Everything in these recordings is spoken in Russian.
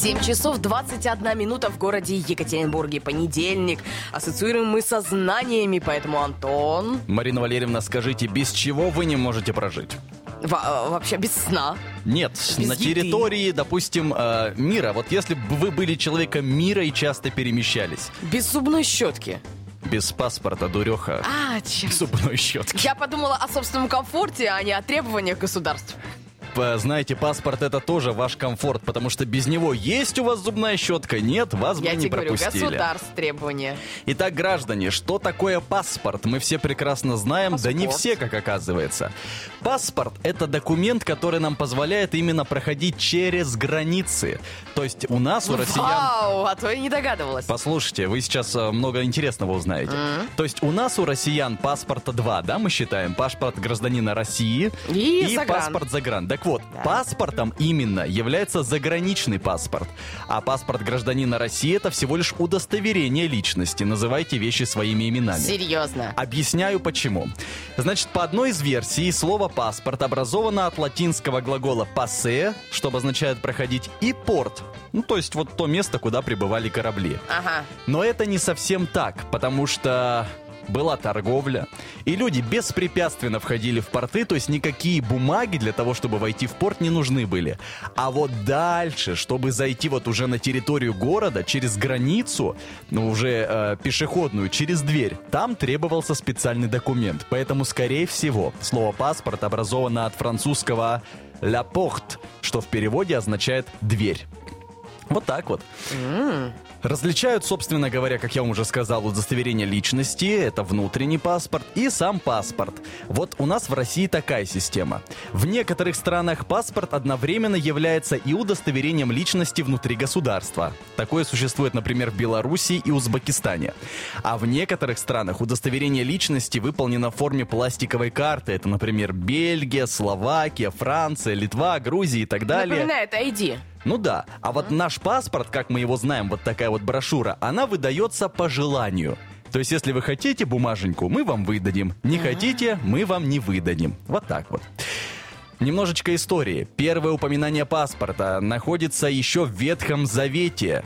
7 часов 21 минута в городе Екатеринбурге. Понедельник. Ассоциируем мы со знаниями, поэтому, Антон... Марина Валерьевна, скажите, без чего вы не можете прожить? Вообще без сна. Нет, без на территории, допустим, мира. Вот если бы вы были человеком мира и часто перемещались. Без зубной щетки. Без паспорта, дуреха. Черт. Зубной щетки. Я подумала о собственном комфорте, а не о требованиях государств. Знаете, паспорт — это тоже ваш комфорт, потому что без него есть у вас зубная щетка, нет, вас бы не пропустили. Я тебе говорю, государств требования. Итак, граждане, что такое паспорт? Мы все прекрасно знаем, Паспорт. Да не все, как оказывается. Паспорт — это документ, который нам позволяет именно проходить через границы. То есть у нас, у россиян... Вау, а то я не догадывалась. Послушайте, вы сейчас много интересного узнаете. То есть у нас, у россиян, паспорта два, да, мы считаем? Паспорт гражданина России и паспорт загран. Так вот, паспортом именно является заграничный паспорт. А паспорт гражданина России — это всего лишь удостоверение личности. Называйте вещи своими именами. Серьезно? Объясняю почему. Значит, по одной из версий, слово «паспорт» образовано от латинского глагола «passe», что обозначает «проходить», и «порт». Ну, то есть вот то место, куда прибывали корабли. Ага. Но это не совсем так, потому что... была торговля, и люди беспрепятственно входили в порты, то есть никакие бумаги для того, чтобы войти в порт, не нужны были. А вот дальше, чтобы зайти вот уже на территорию города, через границу, ну уже пешеходную, через дверь, там требовался специальный документ. Поэтому, скорее всего, слово «паспорт» образовано от французского «la porte», что в переводе означает «дверь». Вот так вот. Различают, собственно говоря, как я вам уже сказал, удостоверение личности, это внутренний паспорт, и сам паспорт. Вот у нас в России такая система. В некоторых странах паспорт одновременно является и удостоверением личности внутри государства. Такое существует, например, в Беларуси и Узбекистане. А в некоторых странах удостоверение личности выполнено в форме пластиковой карты. Это, например, Бельгия, Словакия, Франция, Литва, Грузия и так далее. Напоминает ID. Ну да, а вот наш паспорт, как мы его знаем, вот такая вот брошюра, она выдается по желанию. То есть, если вы хотите бумаженьку, мы вам выдадим. Не хотите, мы вам не выдадим. Вот так вот. Немножечко истории. Первое упоминание паспорта находится еще в Ветхом Завете.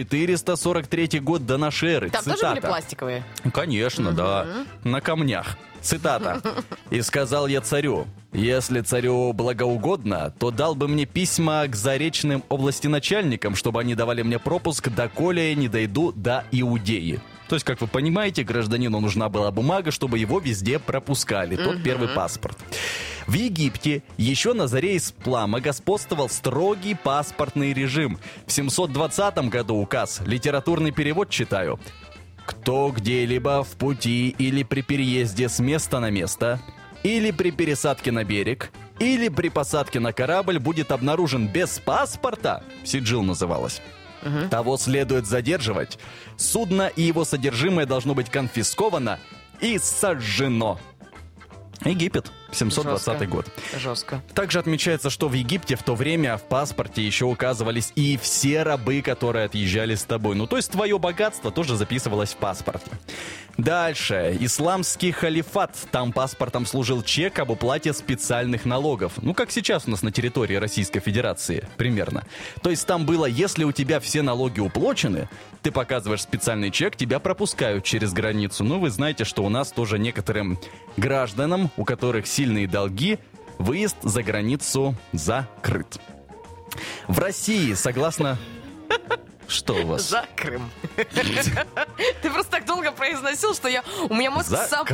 443 год до нашей эры. Там Цитата. тоже были пластиковые? Конечно, да. На камнях. Цитата. «И сказал я царю, если царю благоугодно, то дал бы мне письма к заречным областеначальникам, чтобы они давали мне пропуск, доколе я не дойду до Иудеи». То есть, как вы понимаете, гражданину нужна была бумага, чтобы его везде пропускали. Тот первый паспорт. В Египте еще на заре ислама господствовал строгий паспортный режим. В 720 году указ, литературный перевод читаю. «Кто где-либо в пути или при переезде с места на место, или при пересадке на берег, или при посадке на корабль будет обнаружен без паспорта», сиджил называлось, «того следует задерживать. Судно и его содержимое должно быть конфисковано и сожжено». Египет, 720 год. Жестко. Также отмечается, что в Египте в то время в паспорте еще указывались и все рабы, которые отъезжали с тобой. Ну, то есть твое богатство тоже записывалось в паспорте. Дальше. Исламский халифат. Там паспортом служил чек об уплате специальных налогов. Ну, как сейчас у нас на территории Российской Федерации, примерно. То есть там было, если у тебя все налоги уплочены, ты показываешь специальный чек, тебя пропускают через границу. Ну, вы знаете, что у нас тоже некоторым гражданам, у которых сильные долги, выезд за границу закрыт. В России, согласно... Что у вас? За Крым. Ты просто так долго произносил, что у меня мозг сам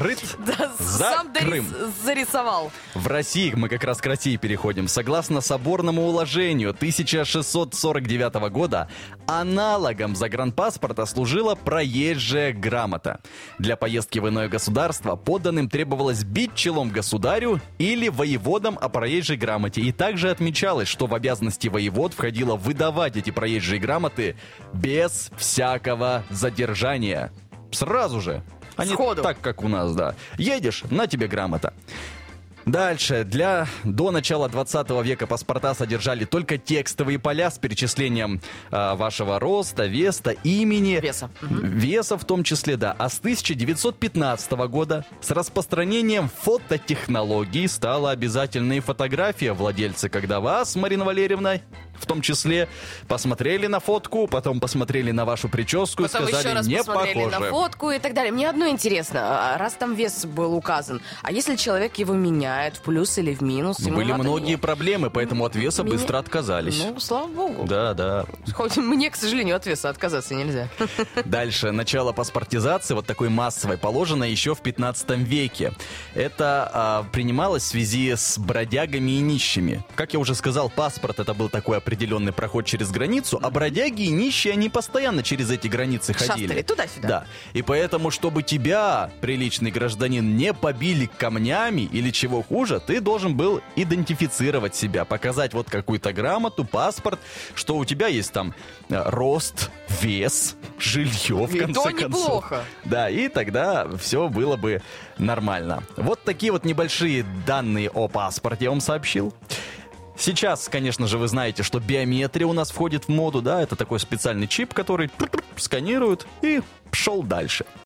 зарисовал. В России, мы как раз к России переходим, согласно соборному уложению 1649 года, аналогом загранпаспорта служила проезжая грамота. Для поездки в иное государство подданным требовалось бить челом государю или воеводам о проезжей грамоте. И также отмечалось, что в обязанности воевод входило выдавать эти проезжие грамоты без всякого задержания. Сразу же. А не так, как у нас, да. Едешь, на тебе грамота. Дальше. До начала 20 века паспорта содержали только текстовые поля с перечислением вашего роста, веса, имени. Веса в том числе, да. А с 1915 года с распространением фототехнологий стала обязательной фотография владельца, когда вас, Марина Валерьевна, в том числе посмотрели на фотку, потом посмотрели на вашу прическу Потом и сказали, еще раз не посмотрели похоже. на фотку и так далее. Мне одно интересно, раз там вес был указан, а если человек его меняет в плюс или в минус? ему Были надо многие менять? проблемы, поэтому от веса Меня- быстро отказались. Ну, слава богу. Да. Хоть мне, к сожалению, от веса отказаться нельзя. Дальше. Начало паспортизации, вот такой массовой, положено еще в 15 веке. Это принималось в связи с бродягами и нищими. Как я уже сказал, паспорт это был такой определенный проход через границу, а бродяги и нищие, они постоянно через эти границы ходили. Шастали туда-сюда. Да. И поэтому, чтобы тебя, приличный гражданин, не побили камнями или чего хуже, ты должен был идентифицировать себя, показать вот какую-то грамоту, паспорт, что у тебя есть там рост, вес, жилье, в И конце то концов. неплохо. Да, и тогда все было бы нормально. Вот такие вот небольшие данные о паспорте я вам сообщил. Сейчас, конечно же, вы знаете, что биометрия у нас входит в моду, да, это такой специальный чип, который сканирует и пошел дальше.